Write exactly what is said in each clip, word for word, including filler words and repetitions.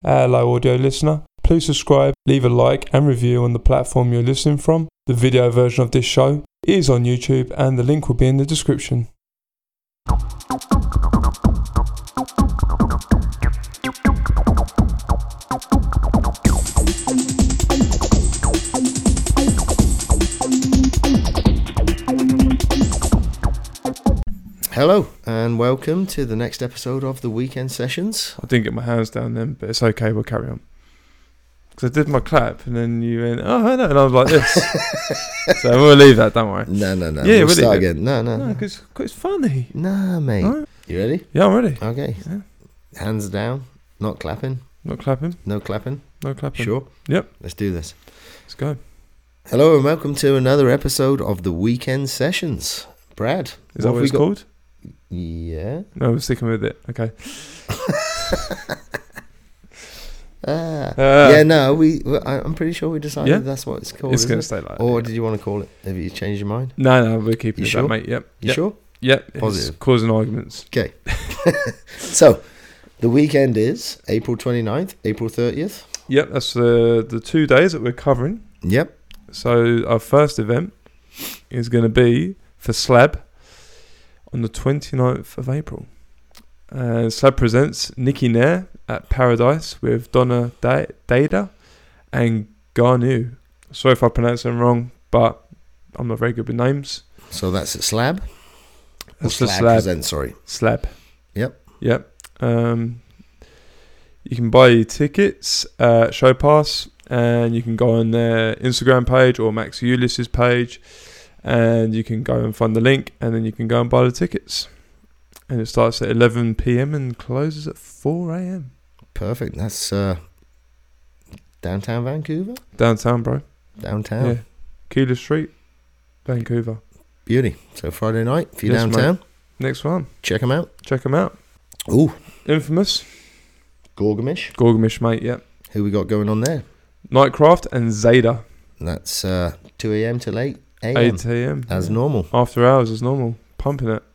Hello audio listener, please subscribe, leave a like and review on the platform you're listening from. The video version of this show is on YouTube and the link will be in the description. Hello and welcome to the next episode of the Weekend Sessions. I didn't get my hands down then, but it's okay, we'll carry on. Because I did my clap and then you went, oh, I know, and I was like this. So we'll leave that, don't worry. No, no, no. Yeah, we'll we'll start leave it. again. No, no. No, because it's funny. Nah, mate. Right. You ready? Yeah, I'm ready. Okay. Yeah. Hands down. Not clapping. Not clapping. No clapping. No clapping. Sure? Yep. Let's do this. Let's go. Hello and welcome to another episode of the Weekend Sessions. Brad. Is that what have it's we got? called? Yeah. No, we're sticking with it. Okay. Ah. Uh, yeah, no, we. well, I- I'm pretty sure we decided Yeah? that's what it's called. It's isn't going it? to stay like that. Or yeah. did you want to call it? Have you changed your mind? No, no, we're keeping You it sure? that, mate. Yep. You yep. sure? Yep. It's Positive. causing arguments. Okay. So, the weekend is April twenty-ninth, April thirtieth. Yep, that's the the two days that we're covering. Yep. So our first event is going to be for Slab on the twenty-ninth of April. Uh, Slab presents Nikki Nair at Paradise with Donna da- Dada and Garnu. Sorry if I pronounce them wrong, but I'm not very good with names. So that's at Slab. Or That's the Slab, Slab. presents, sorry. Slab. Yep. Yep. Um, you can buy your tickets at Show Pass, and you can go on their Instagram page or Max Ulysses page, and you can go and find the link, and then you can go and buy the tickets. And it starts at eleven p.m. and closes at four a.m. Perfect. That's uh, downtown Vancouver? Downtown, bro. Downtown. Yeah. Keeler Street, Vancouver. Beauty. So Friday night, if you're Yes, downtown, Next one. check them out. Check them out. Ooh, Infamous. Gorgamish. Gorgamish, mate, yep. Who we got going on there? Nightcraft and Zeta. That's uh, two a.m. till eight a.m. eight a.m. As yeah. normal. After hours as normal. Pumping it.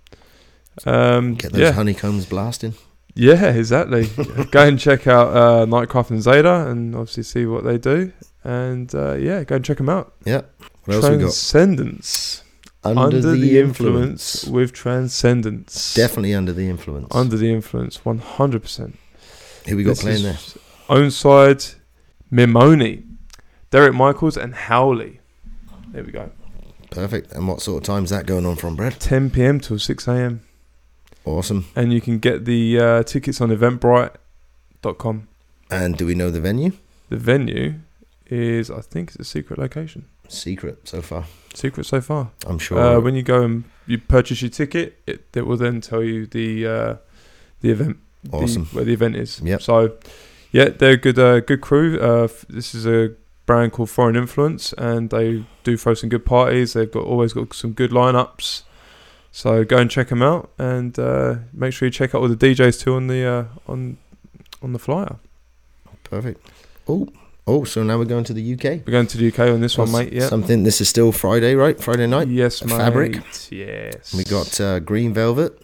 Um, Get those yeah. honeycombs blasting. Yeah, exactly. Go and check out uh, Nightcraft and Zeta and obviously see what they do. And uh, yeah, go and check them out. Yeah. What else we got? Transcendence. Under, Under the, the influence. influence with Transcendence. Definitely under the influence. Under the influence, one hundred percent. Who we got This playing is there? Own side, Mimoni, Derek Michaels and Howley. There we go. Perfect. And what sort of time's that going on from, Brad? ten p.m. till six a.m. Awesome. And you can get the uh, tickets on eventbrite dot com. And do we know the venue? The venue is, I think, it's a secret location. Secret so far. Secret so far. I'm sure. Uh, when you go and you purchase your ticket, it, it will then tell you the uh, the event, the- Awesome. where the event is. Yep. So, yeah, they're a good, uh, good crew. Uh, f- this is a brand called Foreign Influence, and they do throw some good parties. They've got always got some good lineups. So go and check them out, and uh, make sure you check out all the D Js too on the uh, on on the flyer. Perfect. Oh, oh. So now we're going to the U K. We're going to the U K on this one, What's mate. Yeah. Something. This is still Friday, right? Friday night. Yes, mate. Fabric. Yes. We got uh, Green Velvet,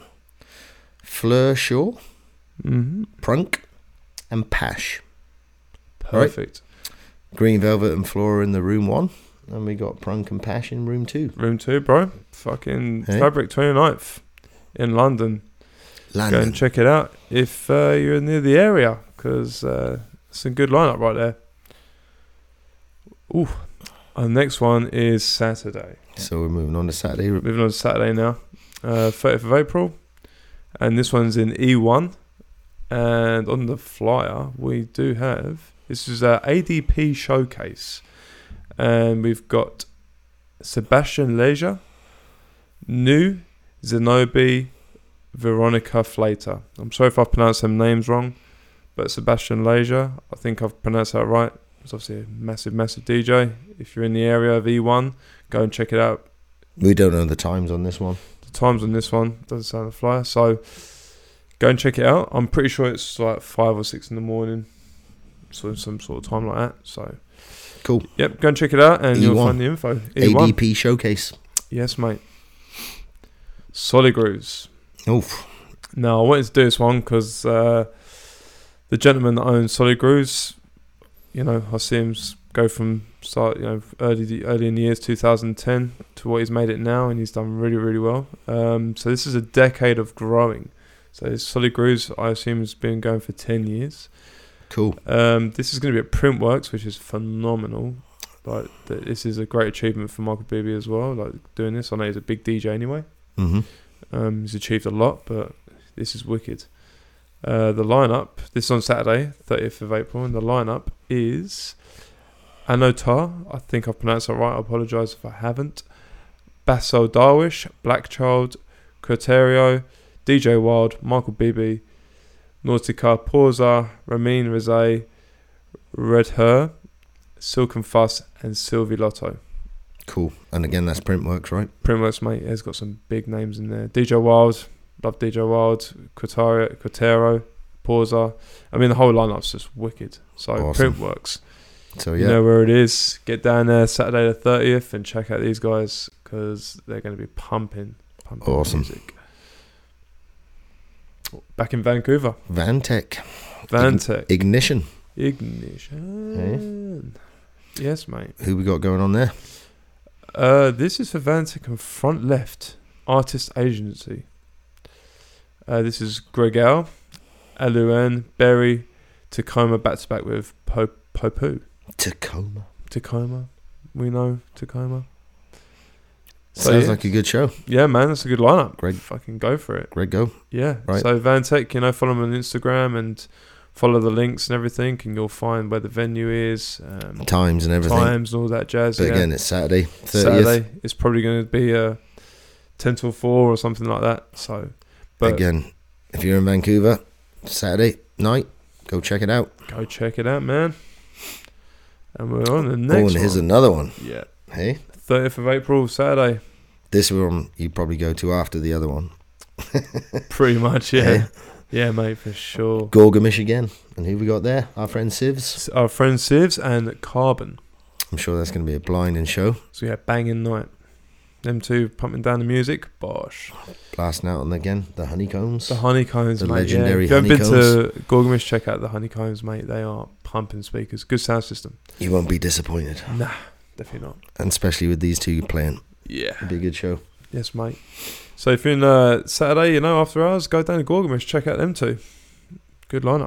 Fleur Shaw, Mm-hmm. Prunk, and Pash. Perfect. Green Velvet and Flora in the room one, and we got Prunk and Pash in room two. Room two, bro. Fucking Hey. Fabric twenty-ninth in London. London. Go and check it out if uh, you're near the area, because uh, it's a good lineup right there. Ooh. Our next one is Saturday. So we're moving on to Saturday. Moving on to Saturday now. Uh, thirtieth of April. And this one's in E one. And on the flyer, we do have... This is our A D P showcase. And we've got Sebastian Leisure, New, Zenobi, Veronica Flater. I'm sorry if I pronounced them names wrong, but Sebastian Leisure, I think I've pronounced that right. It's obviously a massive, massive D J. If you're in the area of E one, go and check it out. We don't know the times on this one. The times on this one doesn't sound a flyer, so go and check it out. I'm pretty sure it's like five or six in the morning, so some sort of time like that. So Cool. Yep, go and check it out, and E one. you'll find the info. E A one. D P showcase. Yes, mate. Solid Grooves. Oof. Now, I wanted to do this one because uh, the gentleman that owns Solid Grooves, you know, I see him s- go from start, you know, early early in the years two thousand ten to what he's made it now, and he's done really, really well. Um, so this is a decade of growing. So Solid Grooves, I assume, has been going for ten years. Cool. Um, this is going to be at Printworks, which is phenomenal. Like, th- this is a great achievement for Michael Beebe as well. Like doing this, I know he's a big D J anyway. Mm-hmm. Um, he's achieved a lot, but this is wicked. Uh, the lineup, this is on Saturday, thirtieth of April, and the lineup is Anotar, I think I've pronounced that right, I apologise if I haven't. Bassel Darwish, Blackchild, Criterio, D J Wild, Michael Beebe, Nautica, Porza, Ramin Rizay, Red Her, Silk and Fuss, and Sylvie Lotto. Cool. And again, that's Printworks, right? Printworks, mate, has got some big names in there. D J Wild, love D J Wild, Quatero, Quatero, Porza. I mean, the whole lineup's just wicked. So, Awesome. Printworks. So, yeah. You know where it is. Get down there Saturday the thirtieth and check out these guys because they're going to be pumping, pumping Awesome. music. Back in Vancouver. Vantech. Vantech. Ignition. Ignition. Yes, mate. Who we got going on there? Uh, this is for Vantech and Front Left Artist Agency. Uh, this is Gregel, Aluen, Berry, Tacoma back to back with po- Popu. Tacoma. Tacoma. We know Tacoma. So, Sounds yeah. like a good show. Yeah, man, that's a good lineup. Greg. Fucking go for it. Greg, go. Yeah. Right. So Vantech, you know, follow them on Instagram and follow the links and everything, and you'll find where the venue is, um, Times and everything. times and all that jazz. But yeah. again, it's Saturday, thirtieth. Saturday. It's probably going to be a ten till four or something like that. So, but Again, if you're in Vancouver, Saturday night, go check it out. go check it out, man. And we're on the Oh, next and here's one. another one. Yeah, Hey, thirtieth of April, Saturday. this one you probably go to after the other one. Pretty much, yeah. Hey. Yeah, mate, for sure. Gorgamish again. And who we got there? Our friend Sivs. Our friend Sivs and Carbon. I'm sure that's going to be a blinding show. So yeah, banging night. Them two pumping down the music. Bosh. Blasting out on again the Honeycombs. The Honeycombs, The mate. legendary yeah. If you haven't been Honeycombs. to Gorgamish, check out the Honeycombs, mate. They are pumping speakers. Good sound system. You won't be disappointed. Nah, definitely not. And especially with these two playing. Yeah. It'll be a good show. Yes, mate. So if you're in uh, Saturday, you know, after hours, go down to Gorgamish, check out them two. Good lineup.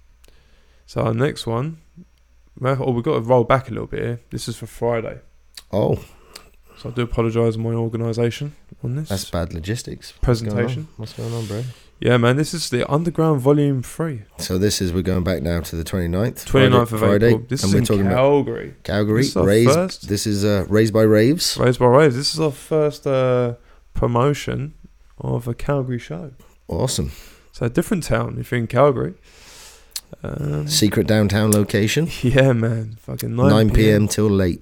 So our next one, oh, we've got to roll back a little bit here. This is for Friday. Oh, So I do apologise on my organisation on this. that's bad logistics. Presentation. What's going on, bro? Yeah, man, this is the Underground Volume three. So this is, we're going back now to the twenty-ninth. twenty-ninth of Friday, April. This and is we're in talking about Calgary. Calgary. This is our Raised, first- this is uh, Raised by Raves. Raised by Raves. This is our first uh, promotion of a Calgary show. Awesome. So a different town if you're in Calgary. Um, Secret downtown location. yeah, man. Fucking nine, nine p.m. till late.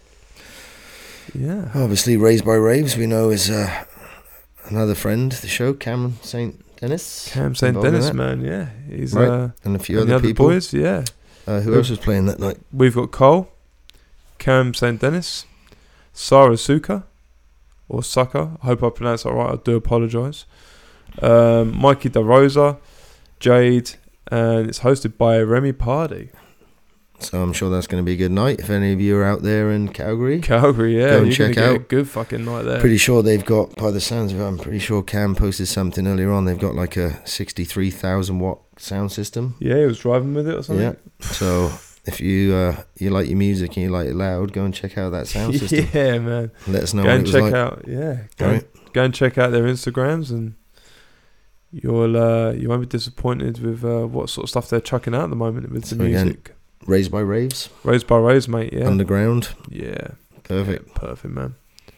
Yeah. Obviously, Raised by Raves, we know, is uh, another friend of the show, Cameron Saint Dennis. Cam Saint involved in Dennis, that. man. Yeah. He's Right. uh, And a few and the other other people. boys. Yeah. Uh, who else was playing that night? We've got Cole, Cam Saint Dennis, Sarah Suka, or Sucker. I hope I pronounced that right. I do apologise. Um, Mikey DeRosa, Jade, and it's hosted by Remy Pardy. So I'm sure that's going to be a good night. If any of you are out there in Calgary, Calgary, yeah. Go and you're check gonna get a out. good fucking night there. pretty sure they've got, by the sounds of it, I'm pretty sure Cam posted something earlier on. They've got like a sixty-three thousand watt sound system. Yeah, he was driving with it or something. Yeah. So if you uh, you like your music and you like it loud, go and check out that sound system. Yeah, man. Let us know Go what it and was check like. out. Yeah, go, Right. go and check out their Instagrams, and you'll uh, you won't be disappointed with uh, what sort of stuff they're chucking out at the moment with the So again, music. Raised by Raves, Raised by Raves, mate. Yeah, underground, yeah, perfect. Yeah, perfect, man.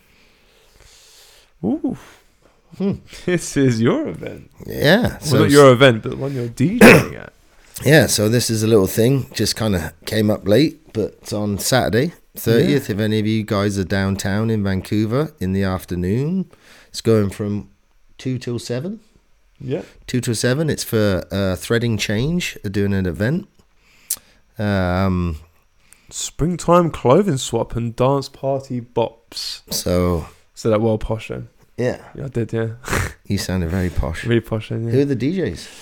Ooh, Hmm. this is your event. Yeah. Well, not your event, but the one you're DJing at. Yeah, so this is a little thing, just kind of came up late, but it's on Saturday, thirtieth, if any of you guys are downtown in Vancouver in the afternoon. It's going from two till seven. Yeah. two till seven, it's for uh, Threading Change, they're doing an event. Um, Springtime clothing swap and dance party bops. so, So that well posh then. yeah, Yeah, I did, yeah. you sounded very posh. Really posh then, yeah. Who are the D Js?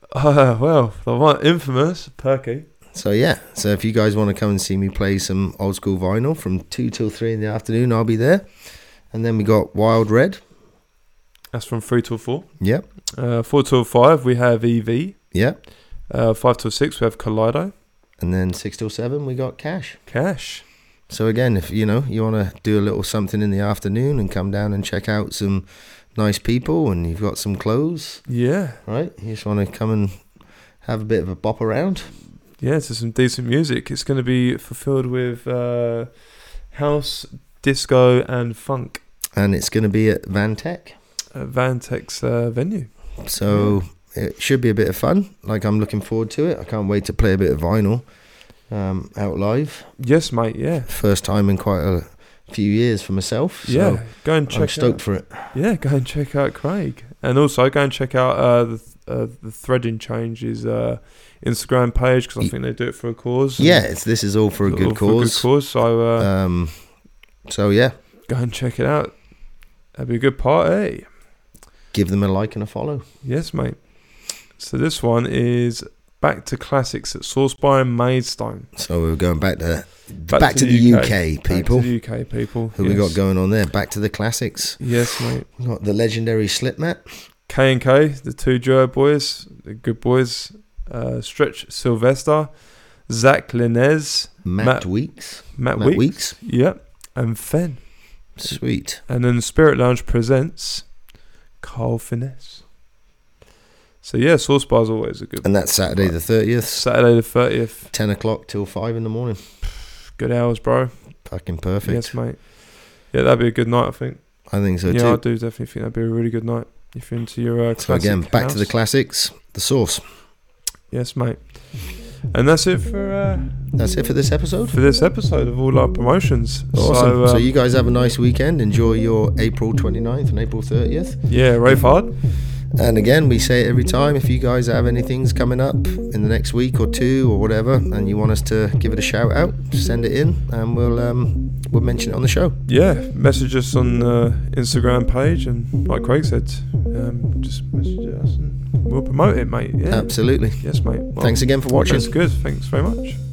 Uh, well, the one infamous Perky. So yeah, so if you guys want to come and see me play some old school vinyl from two till three in the afternoon, I'll be there. And then we got Wild Red. That's from three till four. Yep. Uh, four till five we have E V. Yep. Uh, five till six we have Kaleido. And then six till seven we got Cash. Cash. So again, if you know you want to do a little something in the afternoon and come down and check out some nice people, and you've got some clothes, Yeah. right? You just want to come and have a bit of a bop around. Yeah, to some decent music. It's going to be fulfilled with uh, house, disco, and funk And it's going to be at Van Tech. at Vantek's uh, venue. So it should be a bit of fun. Like, I'm looking forward to it. I can't wait to play a bit of vinyl um, out live. Yes, mate. Yeah. First time in quite a few years for myself. So yeah. Go and check I'm stoked out. for it. Yeah, go and check out Craig, and also go and check out uh, the uh, the Threading Change's uh, Instagram page, because I think they do it for a cause. Yeah, it's this is all for a All good for a cause. good cause. So uh, Um, so yeah, go and check it out. That'd be a good party. give them a like and a follow. Yes, mate. So this one is Back to Classics at Source by Maidstone. So we're going back to back, to, the U K, people. Back to the U K people. Who yes. we got going on there? Back to the classics. Yes, mate. We got the legendary Slipmat. K and K, the two Joe boys, the good boys. Uh, Stretch Sylvester, Zach Linez, Matt, Matt- Weeks. Matt, Matt Weeks, Weeks. Yep, and Fen. Sweet. And then Spirit Lounge presents Carl Finesse. So yeah, Source Bar's always a good. And that's Saturday the thirtieth. Saturday the thirtieth. ten o'clock till five in the morning. Good hours, bro. Fucking perfect. Yes, mate. Yeah, that'd be a good night, I think. I think so yeah, too. I do definitely think that'd be a really good night if you're into your uh, classic So again, back house. to the classics, the Source. Yes, mate. And that's it for uh, That's it for this episode. for this episode of all our promotions. Awesome. So, So, um, you guys have a nice weekend. Enjoy your April twenty-ninth and April thirtieth. yeah, rave hard. And again, we say it every time. If you guys have anything coming up in the next week or two or whatever, and you want us to give it a shout out, send it in, and we'll um, we'll mention it on the show. Yeah, message us on the Instagram page, and like Craig said, um, just message us and we'll promote it, mate. Yeah. Absolutely. Yes, mate. Well, Thanks again for watching. That's good. Thanks very much.